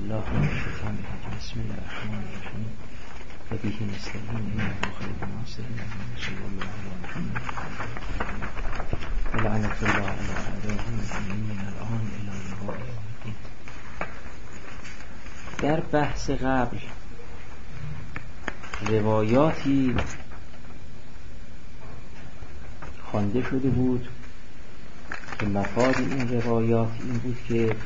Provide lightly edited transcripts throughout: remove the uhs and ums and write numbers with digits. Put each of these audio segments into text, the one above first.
بالله من الشیطان الرجیم. بسم الله الرحمن الرحیم. و به نستعین انه خیر ناصر صلی الله علی محمد و لعنت الله علی اعدائهم من الان الی یوم الدین. در بحث قبل روایاتی خوانده شده بود که مفاد این روایات این بود که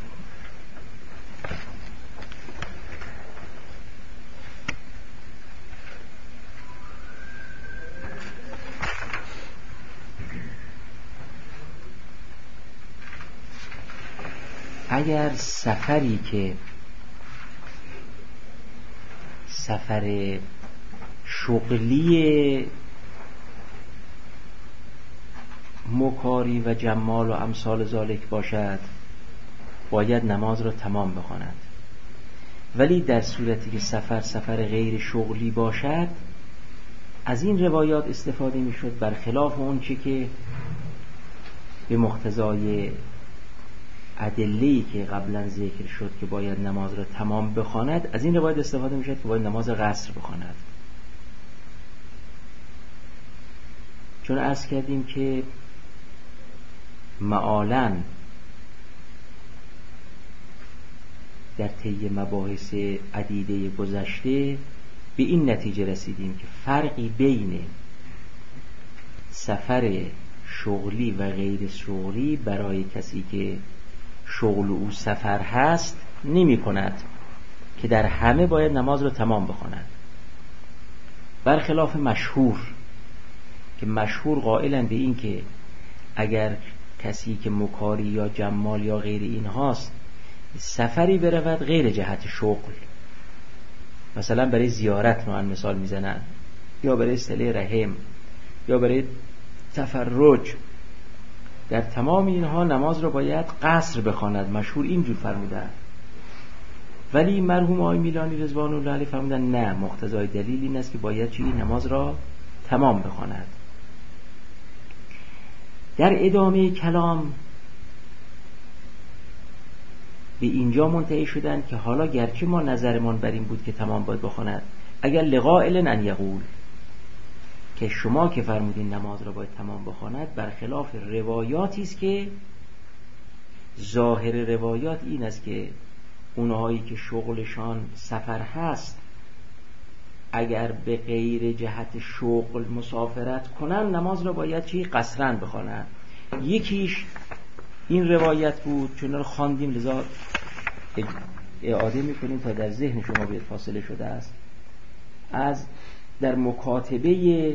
اگر سفری که سفر شغلی مکاری و جمال و امثال ذالک باشد باید نماز را تمام بخواند، ولی در صورتی که سفر غیر شغلی باشد از این روایات استفاده می شد، برخلاف اون چی که به مقتضای ادله‌ای که قبلا ذکر شد که باید نماز را تمام بخواند، از این روایت استفاده می شد که باید نماز قصر بخواند. چون عرض کردیم که معالاً در طی مباحث عدیده گذشته به این نتیجه رسیدیم که فرقی بین سفر شغلی و غیر شغلی برای کسی که شغل او سفر هست نمی کند که در همه باید نماز را تمام بخواند، برخلاف مشهور که مشهور قائلن به این که اگر کسی که مکاری یا جمال یا غیر این هاست سفری برود غیر جهت شغل، مثلا برای زیارت مثال میزنن یا برای صله رحم یا برای تفرج، در تمام اینها نماز را باید قصر بخواند. مشهور اینجور فرمودن، ولی مرحوم آقای میلانی رضوان الله علیه فرمودن نه، مقتضای دلیل این است که باید چی نماز را تمام بخواند. در ادامه کلام به اینجا منتهی شدن که حالا گرچه ما نظرمان بر این بود که تمام باید بخواند، اگر لقائل ان یقول که شما که فرمودین نماز را باید تمام بخواند، برخلاف روایاتی است که ظاهر روایات این است که اونهایی که شغلشان سفر هست اگر به غیر جهت شغل مسافرت کنن نماز را باید چی قصرن بخوانن. یکیش این روایت بود، چون رو خواندیم لذا اعاده میکنیم تا در ذهن شما بیاد فاصله شده است. از در مکاتبه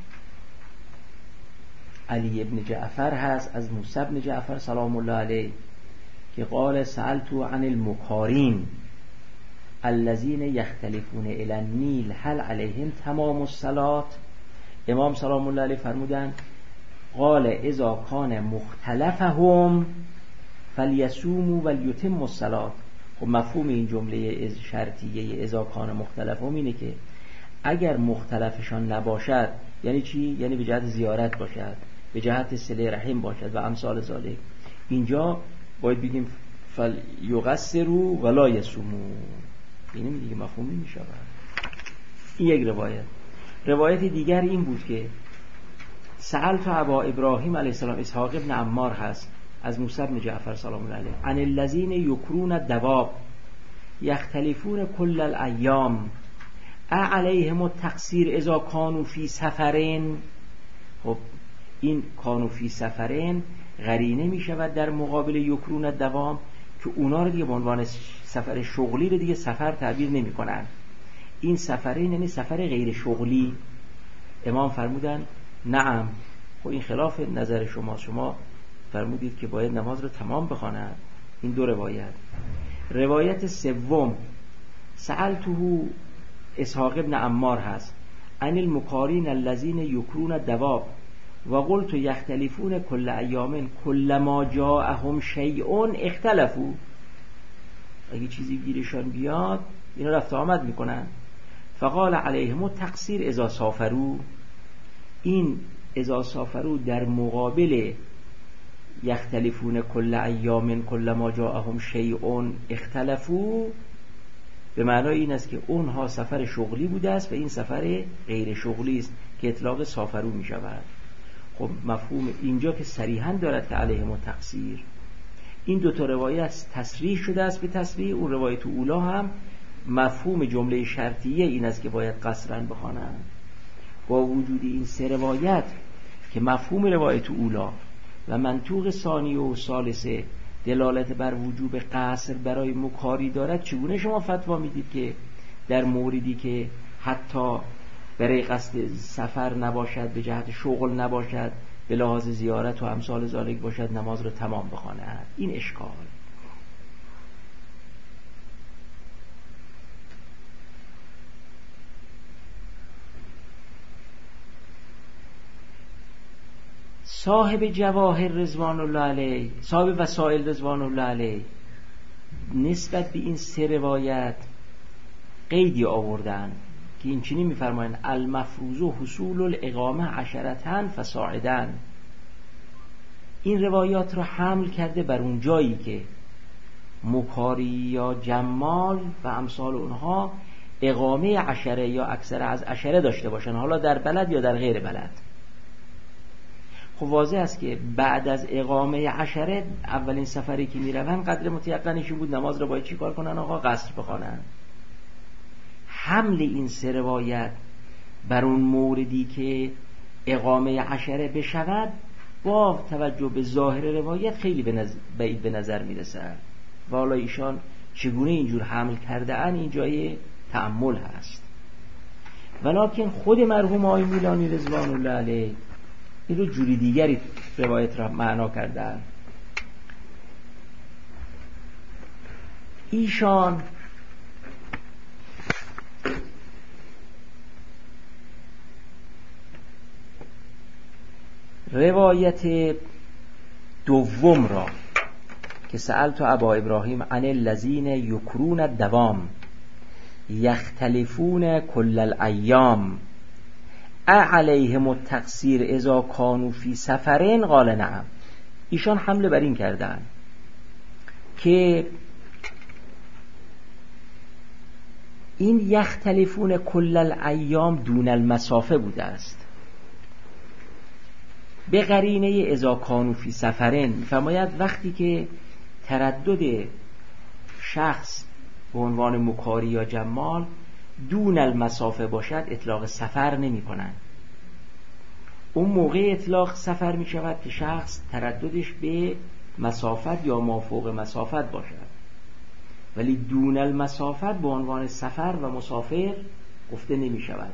علی ابن جعفر هست از موسی ابن جعفر سلام الله علیه که قال سألت عن المکارین الذین یختلفون الی النیل هل علیهم تمام الصلاة. امام سلام الله علیه فرمودن قال اذا کان مختلفهم فلیصوموا ولیتموا الصلاة. خب مفهوم این جمله شرطیه اذا کان مختلفهم اینه که اگر مختلفشان نباشد یعنی چی؟ یعنی به جهت زیارت باشد، به جهت صله رحم باشد و امثال ذالک. اینجا باید بگیم فلیقصروا ولا یصوموا. این دیگه مفهومی میشه. این یک روایت. روایت دیگر این بود که سألت ابا ابراهیم علیه السلام، اسحاق ابن عمار هست از موسی ابن جعفر سلام الله علیه، عن الذین یکرون الدواب یختلفون کل الایام علیهم التقصیر اذا کانوا فی سفرین. خب این کانوا فی سفرین قرینه می شود در مقابل یکرون الدوام که اونا رو دیگه به عنوان سفر شغلی رو دیگه سفر تعبیر نمی کنن. این سفرین یعنی سفر غیر شغلی. امام فرمودن نعم. خب این خلاف نظر شما فرمودید که باید نماز رو تمام بخواند. این دو روایت. روایت سوم سألته اسحاق ابن عمار هست عن المکارین الذین یکرون الدواب و قلت یختلفون کل ایام کل ما جاءهم شیء اختلفوا. اگه چیزی گیرشان بیاد اینا رفت آمد میکنن. فقال علیهم التقصیر اذا سافروا. این اذا سافروا در مقابل یختلفون کل ایام کل ما جاءهم شیء اختلفوا، به معنای این است که اونها سفر شغلی بوده است و این سفر غیر شغلی است که اطلاق سافرو می شود. خب مفهوم اینجا که صریحا دارد که علیهم التقصیر، این دوتا روایت تصریح شده است به تصریح. اون روایت اولا هم مفهوم جمله شرطیه این است که باید قصرا بخوانند. با وجود این سه روایت که مفهوم روایت اولا و منطوق ثانی و ثالثه دلالت بر وجوب قصر برای مکاری دارد، چگونه شما فتوا میدید که در موردی که حتی برای قصد سفر نباشد، به جهت شغل نباشد، به لحاظ زیارت و امثال ذالک باشد، نماز را تمام بخواند؟ این اشکال. صاحب جواهر رضوان الله علیه، صاحب وسائل رضوان الله علیه، نسبت به این سه روایت قیدی آوردن که این چنین می‌فرمایند: المفروض حصول الاقامه عشرتن فصاعدن. این روایات رو حمل کرده بر اون جایی که مکاری یا جمال و امثال اونها اقامه عشره یا اکثر از عشره داشته باشن، حالا در بلد یا در غیر بلد. خب واضح است که بعد از اقامه عشره اولین سفری که میروند قدر متیقنشون بود نماز رو باید چی کار کنن؟ آقا قصر بخوانن. حمل این سه روایت بر اون موردی که اقامه عشره بشود با توجه به ظاهر روایت خیلی بعید به نظر میرسد و حالا ایشان چگونه اینجور حمل کرده ان این جای تأمل هست. ولکن خود مرحوم آقای میلانی رضوان الله علیه این رو جوری دیگری روایت را معنا کردن. ایشان روایت دوم را که سألت ابا ابراهیم عن الذین یکرون الدوام یختلفون کل الایام علیهم التقصیر اذا کانوا فی سفرین قال نعم. ایشان حمله بر این کردن که این یختلفون کل الایام دون المسافه بوده است، به قرینه اذا کانوا فی سفرین. فرماید وقتی که تردد شخص به عنوان مکاری یا جمال دون المسافه باشد اطلاق سفر نمی کنند. اون موقع اطلاق سفر می شود که شخص ترددش به مسافت یا مافوق مسافت باشد، ولی دون المسافت به عنوان سفر و مسافر گفته نمی شود.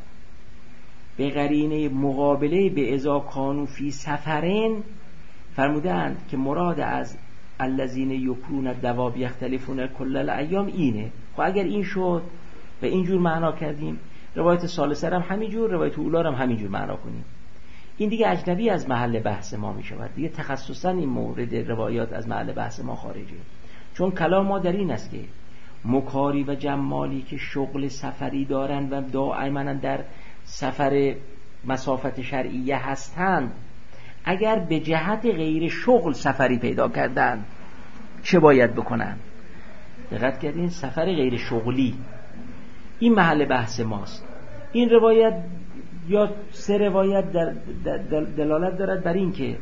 به قرینه مقابله به اذا کانوا فی سفرین فرمودند که مراد از الذین یکرون الدواب یختلفون کل الایام اینه. خب اگر این شد و اینجور معنا کردیم، روایت ثالثه هم همینجور، روایت اولا هم همینجور معنا کنیم، این دیگه اجنبی از محل بحث ما می شود. دیگه تخصصا این مورد روایات از محل بحث ما خارجه. چون کلام ما در این است که مکاری و جمالی که شغل سفری دارند و دائما در سفر مسافت شرعیه هستند، اگر به جهت غیر شغل سفری پیدا کردن چه باید بکنن؟ دقت کردین؟ سفر غیر شغلی این محل بحث ماست. این روایت یا سه روایت در دلالت دارد بر این که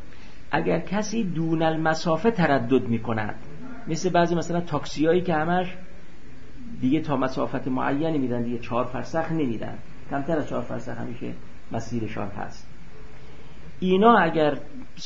اگر کسی دون المسافه تردد می کند، مثل بعضی مثلا تاکسیایی که همش دیگه تا مسافت معینی میدن، دیگه 4 فرسخ نمیدن، کمتر از 4 فرسخ همیشه مسیرشان هست، اینا اگر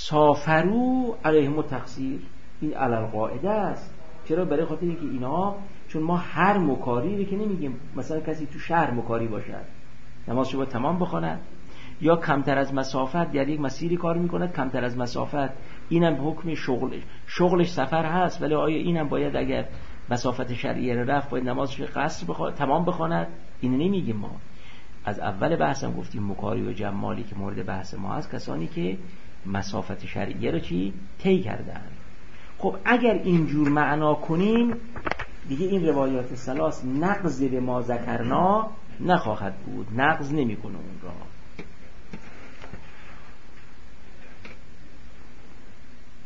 سافرو علیهم التقصیر، این علل قاعده است. چرا؟ برای خاطر اینکه اینا، چون ما هر مکاری رو که نمیگیم مثلا کسی تو شهر مکاری باشد نمازشو باید تمام بخواند، یا کمتر از مسافت در یک مسیری کار میکند کمتر از مسافت، اینم حکم شغلش سفر هست، ولی آیا اینم باید اگر مسافت شرعیه رو رفت باید نمازش قصر تمام بخواند؟ اینو نمیگیم. ما از اول بحثم گفتیم مکاری و جمالی که مورد بحث ما هست کسانی که مسافت شرعیه رو طی کردن. خب اگر اینجور معنا کنیم دیگه این روایات ثلاث نقض به ما ذکرنا نخواهد بود، نقض نمی کنه اون را.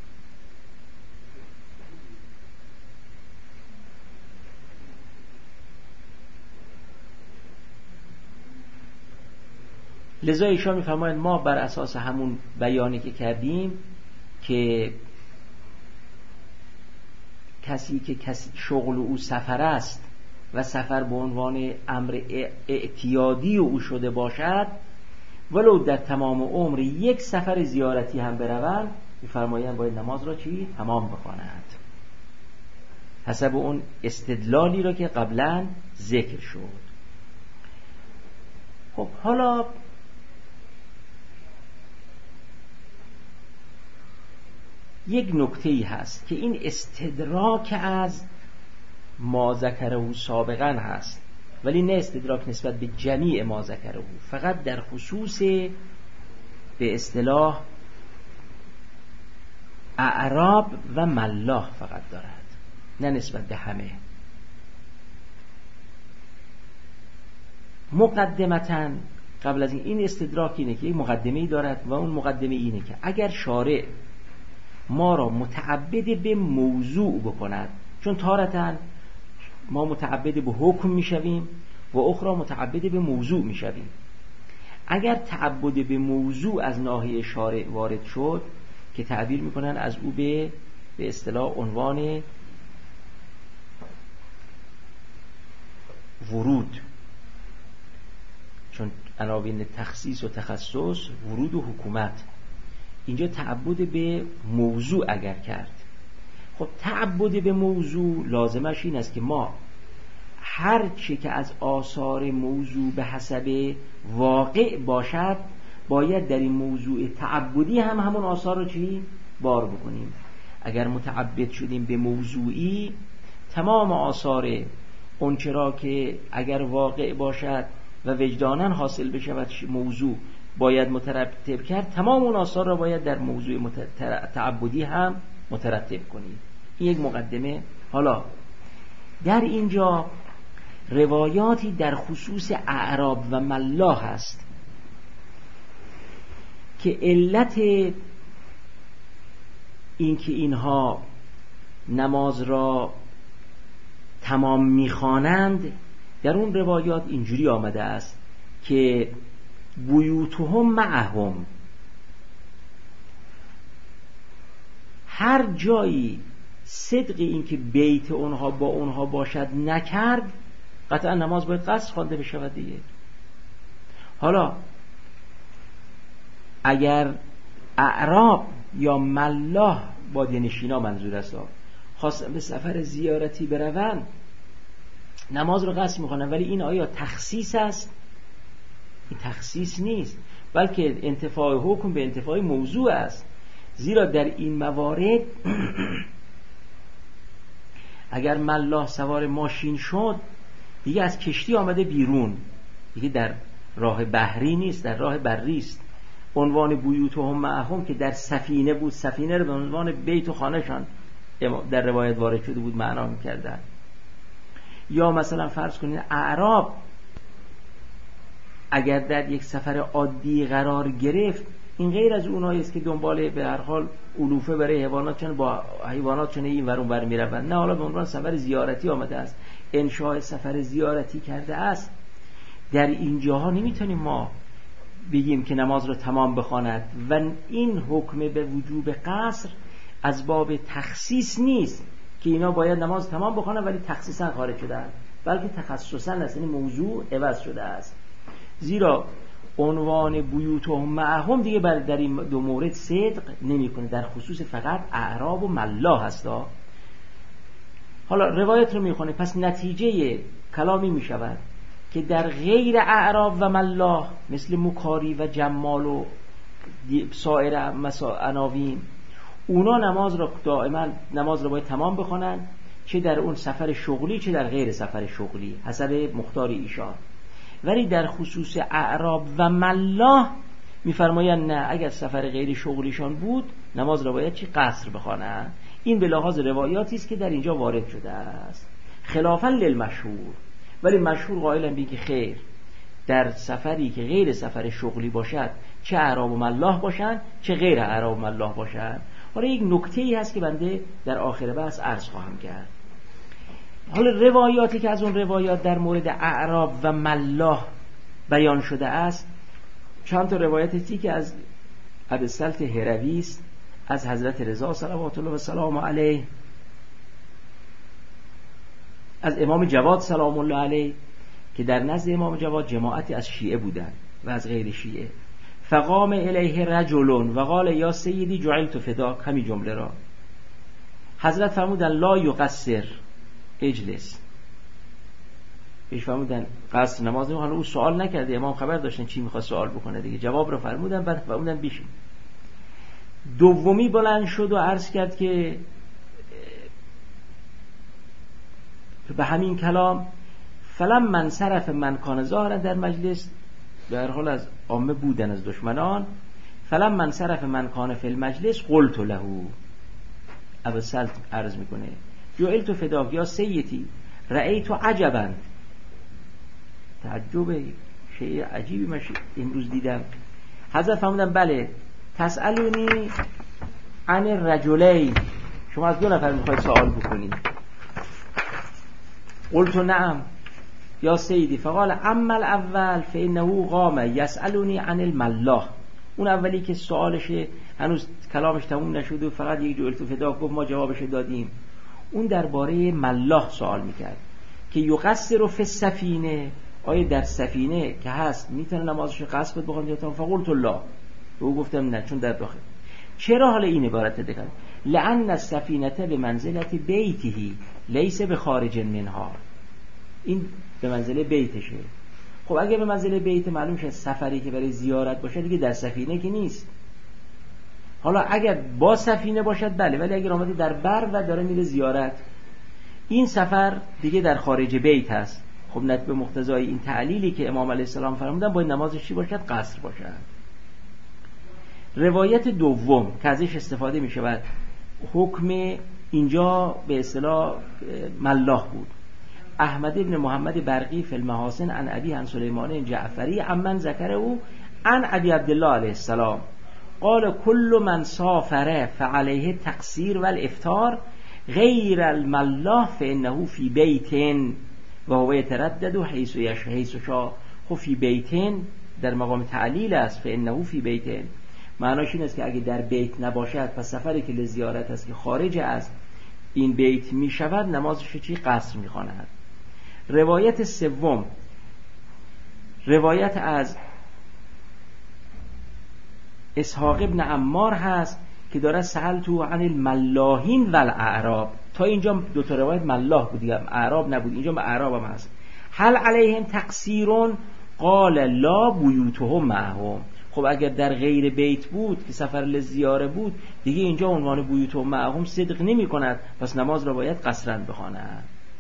لذا ایشان می‌فرمایند ما بر اساس همون بیانی که کردیم که کسی که شغل او سفر است و سفر به عنوان امر اعتیادی او شده باشد، ولو در تمام عمر یک سفر زیارتی هم بروند، می‌فرمایند باید نماز را چی؟ تمام بخواند، حسب اون استدلالی را که قبلا ذکر شد. خب حالا یک نکته‌ای هست که این استدراک از ما ذکره سابقا هست، ولی نه استدراک نسبت به جمیع ما ذکره، فقط در خصوص به اصطلاح اعراب و ملاح فقط دارد، نه نسبت به همه. مقدمتاً قبل از این استدراک اینه که یک مقدمه‌ای دارد و اون مقدمه اینه که اگر شارع ما را متعبد به موضوع بکند، چون تارتاً ما متعبد به حکم میشویم و اخرى متعبد به موضوع میشویم. اگر تعبد به موضوع از ناحیه شارع وارد شد که تعبیر میکنن از او به اصطلاح عنوان ورود، چون عناوین تخصیص و تخصص ورود و حکومت، اینجا تعبد به موضوع اگر کرد، خب تعبد به موضوع لازمش این است که ما هر چی که از آثار موضوع به حسب واقع باشد باید در این موضوع تعبدی هم همون آثار رو چی؟ بار بکنیم. اگر متعبد شدیم به موضوعی، تمام آثار اونچه را که اگر واقع باشد و وجداناً حاصل بشود موضوع باید مترتب کرد، تمام اون آثار را باید در موضوع تعبدی هم مترتب کنیم. این یک مقدمه. حالا در اینجا روایاتی در خصوص اعراب و ملاح هست که علت اینکه اینها نماز را تمام می‌خوانند در اون روایات اینجوری آمده است که بیوتهم معهم، هر جایی صدق این که بیت اونها با اونها باشد نکرد، قطعا نماز باید قصر خوانده بشود دیگه. حالا اگر اعراب یا ملاح بادیه نشینا منظور است خواستن به سفر زیارتی بروند، نماز رو قصر میخوانن، ولی این آیا تخصیص است؟ این تخصیص نیست، بلکه انتفاع حکم به انتفاع موضوع است. زیرا در این موارد اگر ملاح سوار ماشین شد دیگه از کشتی آمده بیرون، دیگه در راه بحری نیست، در راه بری است. عنوان بیوتهم معهم که در سفینه بود، سفینه رو به عنوان بیت و خانه‌شان در روایت وارد شده بود معنا می‌کردن. یا مثلا فرض کنید اعراب اگر در یک سفر عادی قرار گرفت، این غیر از اونایی است که دنبال به هر حال علوفه برای حیوانات، چون با حیوانات چون این ور اون ور میروند، نه حالا به عنوان سفر زیارتی آمده است، انشاء سفر زیارتی کرده است. در اینجاها نمیتونیم ما بگیم که نماز رو تمام بخواند و این حکم به وجوب قصر از باب تخصیص نیست که اینا باید نماز تمام بخوانند ولی تخصیصا خارج شدند، بلکه تخصصا است، یعنی موضوع عوض شده است. زیرا عنوان بیوتهم معهم دیگه در این دو مورد صدق نمیکنه، در خصوص فقط اعراب و ملاح هستا. حالا روایت رو میخونه، پس نتیجه کلامی میشود که در غیر اعراب و ملاح مثل مکاری و جمال و سایر عناوین، اونا نماز را دائما نماز را باید تمام بخونن، چه در اون سفر شغلی چه در غیر سفر شغلی حسب مختار ایشان. ولی در خصوص اعراب و ملاح میفرمایند نه، اگر سفر غیر شغلیشان بود نماز را باید چی؟ قصر بخوانند. این به لحاظ روایاتی است که در اینجا وارد شده است، خلافا للمشهور. ولی مشهور قائلن به که خیر، در سفری که غیر سفر شغلی باشد، چه اعراب و ملاح باشند چه غیر اعراب و ملاح باشند. حالا یک نکته‌ای هست که بنده در آخر بحث عرض خواهم کرد. حالا روایاتی که از اون روایات در مورد اعراب و ملاح بیان شده است، چند تا روایتی که از ابوالسلط هروی است از حضرت رضا صلوات الله و سلام علیه، از امام جواد سلام الله علیه که در نزد امام جواد جماعتی از شیعه بودند و از غیر شیعه. فقام الیه رجل و قال یا سیدی جعلت فداک، همین جمله را حضرت فرمودن لا یقصر اجلس، پیش فرمودن قصر نماز نمیخواد. او سوال نکرده، امام خبر داشتن چی میخواد سوال بکنه دیگه، جواب رو فرمودن. بعد فرمودن بشین. دومی بلند شد و عرض کرد که به همین کلام فلم من صرف من کان ظاهرا در مجلس، به هر حال از عامه بودن از دشمنان، فلم من صرف من کان فی المجلس قلت له، ابوالسلط عرض میکنه جعلت فداک یا سیدی رأیت عجبا، تعجب شیء عجیبی من امروز دیدم. حضرت فرمودن بله تسألونی عن الرجلین، شما از دو نفر میخواید سوال بکنید. قلت نعم یا سیدی، فقال اما الاول فانه قام یسألونی عن الملاح، اون اولی که سوالش هنوز کلامش تموم نشده و فقط یک جعلت فداک گفت ما جوابش دادیم، اون درباره ملاح سوال میکرد که یقصر فی السفینه، آیا در سفینه که هست میتونه نمازش قصر بخونه یا تا؟ فقلت الله، به او گفتم نه، چون در داخل. چرا حال این عبارت دقیقاً؟ لأن السفینه به منزلت بیته لیس به خارج منها، این به منزله بیتشه. خب اگه به منزله بیت معلوم شد سفری که برای زیارت باشه دیگه در سفینه که نیست. حالا اگر با سفینه باشد بله، ولی اگر آمده در بر و داره میره زیارت، این سفر دیگه در خارج بیت هست. خب نت به مقتضای این تعلیلی که امام علیه السلام فرمودن باید نمازش چی باشد؟ قصر باشد. روایت دوم که ازش استفاده می شود، حکم اینجا به اصطلاح ملاح بود. احمد ابن محمد برقی فی المحاسن عن ابی عن سلیمان جعفری عمن ذکر او عن ابی عبدالله علیه السلام قال کل من سافر فعلیه تقصیر و الافطار غیر الملاح فانه فی بیت و هو یتردد حیث شاء. خب فی بیت در مقام تعلیل است، فانه فی بیت معناش این است که اگه در بیت نباشد پس سفری که لزیارت است که خارج از این بیت می شود نمازش چی؟ قصر می خواند. روایت سوم روایت از اسحاق ابن عمار هست که داره سألتو عن الملاحین و الاعراب. تا اینجا دو تا روایت ملاح بود دیگه، اعراب نبود، اینجا به اعراب هم هست. هل علیهم تقصیرون قال لا بیوتهم معهم. خب اگر در غیر بیت بود که سفر لزیاره بود دیگه اینجا عنوان بیوتهم معهم صدق نمی کند، پس نماز را باید قصرا بخواند.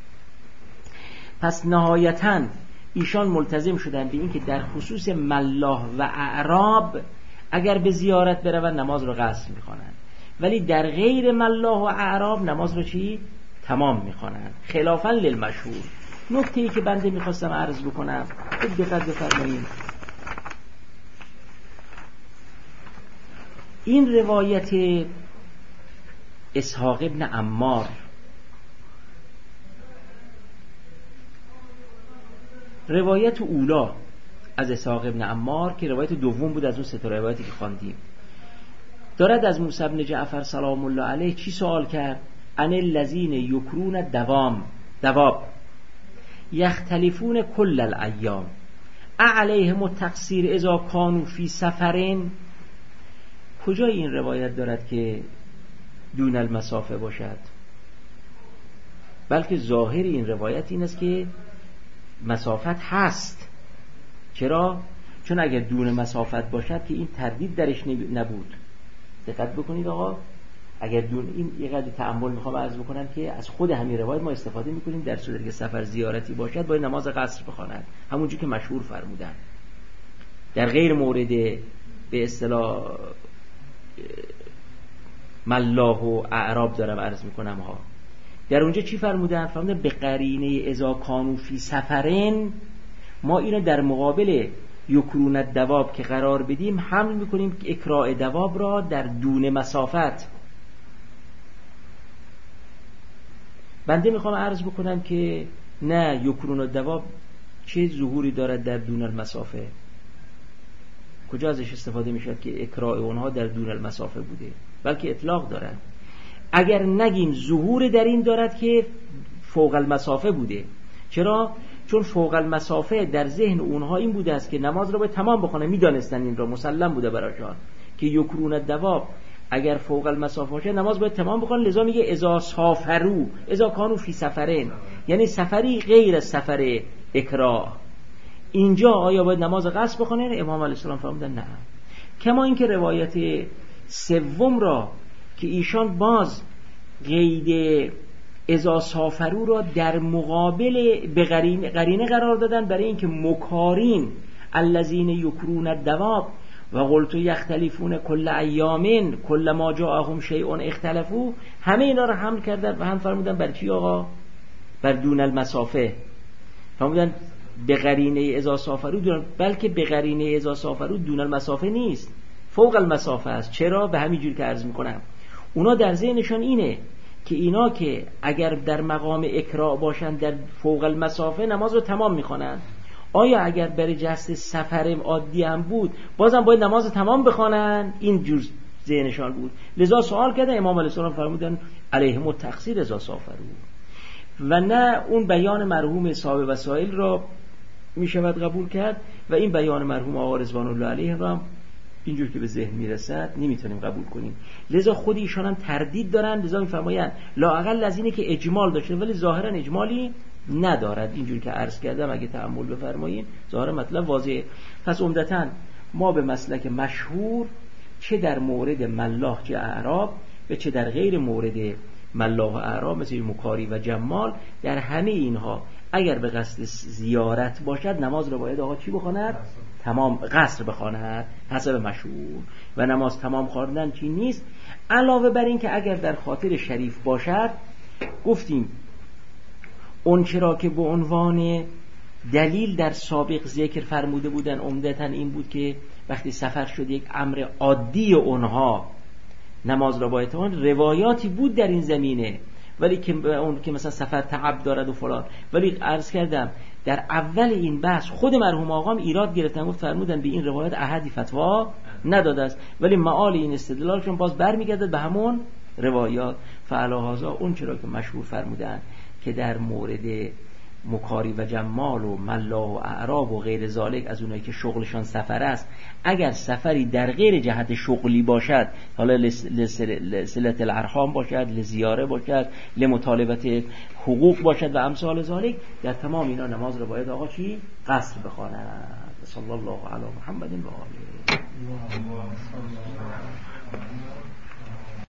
پس نهایتاً ایشان ملتزم شدن به این که در خصوص ملاح و اعراب اگر به زیارت برون نماز را قصر می‌خوانند، ولی در غیر ملاح و اعراب نماز را چی؟ تمام می‌خوانند، خلافاً للمشهور. نکته‌ای که بنده می‌خواستم عرض بکنم، خب دقت بفرمایید. این روایت اسحاق ابن عمار روایت اولا از اسحاق ابن عمار که روایت دوم بود از اون سه تا روایتی که خواندیم، دارد از موسی بن جعفر سلام الله علیه چی سوال کرد؟ ان الذین یکرون دواب یختلفون کل الایام علیهم التقصیر اذا کانوا فی سفرین. کجای این روایت دارد که دون المسافه باشد؟ بلکه ظاهر این روایت این است که مسافت هست. چرا؟ چون اگر دون مسافت باشد که این تردید درش نبود. دقت بکنید آقا، اگر دون این یه قدر تأمل میخوام عرض بکنم که از خود همین روایت ما استفاده میکنیم در صورتی که سفر زیارتی باشد باید نماز قصر بخواند، همونجوری که مشهور فرمودن. در غیر مورد به اصطلاح ملاح و اعراب دارم عرض میکنم ها، در اونجا چی فرمودن؟ فرمودن به قرینه اذا کانوا فی سفرین، ما اینو در مقابل یکرون الدواب که قرار بدیم حمل میکنیم که اکراء دواب را در دون مسافت. بنده میخوام عرض بکنم که نه، یکرون الدواب چه ظهوری دارد در دون المسافه؟ کجا ازش استفاده میشد که اکراه اونها در دون المسافه بوده، بلکه اطلاق دارد. اگر نگیم ظهور در این دارد که فوق المسافه بوده. چرا؟ چون فوق المسافه در ذهن اونها این بوده است که نماز را باید تمام بخونه، میدانستن این را، مسلم بوده براشان که یکرون الدواب اگر فوق المسافه باشه نماز باید تمام بخونه. لذا میگه اذا سافروا اذا کانوا فی سفرین، یعنی سفری غیر از سفر اکراه. اینجا آیا باید نماز قصر بخونه؟ امام علیه السلام فرمودن نه. کما اینکه روایت سوم را که ایشان باز قید اذا سافروا را در مقابل به قرینه قرار دادن، برای اینکه مکارین الذین یکرون الدواب و قلت یختلفون کل ایامین کل ما جاءهم شیء اختلفوا، همه اینا را حمل کردن و هم فرمودن بر چی آقا؟ بر دون المسافه. فرمودن به قرینه اذا سافروا، بلکه به قرینه اذا سافروا دون المسافه نیست، فوق المسافه است. چرا؟ به همین جور که عرض میکنم اونا در ذهنشان اینه که اینا که اگر در مقام اکراه باشن در فوق المسافه نماز رو تمام میخوانن، آیا اگر برای جست سفر عادی هم بود بازم باید نماز تمام بخوانن؟ این جور ذهنشان بود. لذا سوال کردن، امام علیه السلام فرمودن علیهم التقصیر اذا سافروا. و نه اون بیان مرحوم صاحب وسائل را میشود قبول کرد و این بیان مرحوم آقا رضوان الله علیه را اینجور که به ذهن میرسد نمیتونیم قبول کنیم. لذا خود ایشان هم تردید دارن، لذا میفرمایند لااقل از اینه که اجمال داشته ولی ظاهرا اجمالی ندارد. اینجور که عرض کردم اگه تأمل بفرمایید ظاهرا مطلب واضحه. پس عمدتاً ما به مسلک مشهور چه در مورد ملاح چه اعراب و چه در غیر مورد ملاح و اعراب مثل مکاری و جمال، در همه اینها اگر به قصد زیارت باشد نماز رو باید آقا چی بخواند؟ تمام قصر بخواند حسب مشهور. و نماز تمام خواندن چی نیست. علاوه بر این که اگر در خاطر شریف باشد، گفتیم اون چرا که به عنوان دلیل در سابق ذکر فرموده بودن عمدتاً این بود که وقتی سفر شد یک امر عادی اونها نماز را باید تمام. روایاتی بود در این زمینه ولی که اون که مثلا سفر تعب دارد و فلان، ولی عرض کردم در اول این بحث خود مرحوم آقام ایراد گرفتن، گفت فرمودن به این روایت احدی فتوا نداده است، ولی معال این استدلالشون باز برمیگرده به همون روایات. فعلی هذا اون چرا که مشهور فرمودن که در مورد مکاری و جمال و ملاح و اعراب و غیر ذالک از اونایی که شغلشان سفر است، اگر سفری در غیر جهت شغلی باشد، حالا لصلت الارحام باشد، لزیاره باشد، لمطالبت حقوق باشد و امثال ذالک، در تمام اینا نماز رو باید آقا چی؟ قصر بخواند. صلی الله علی محمد و آله.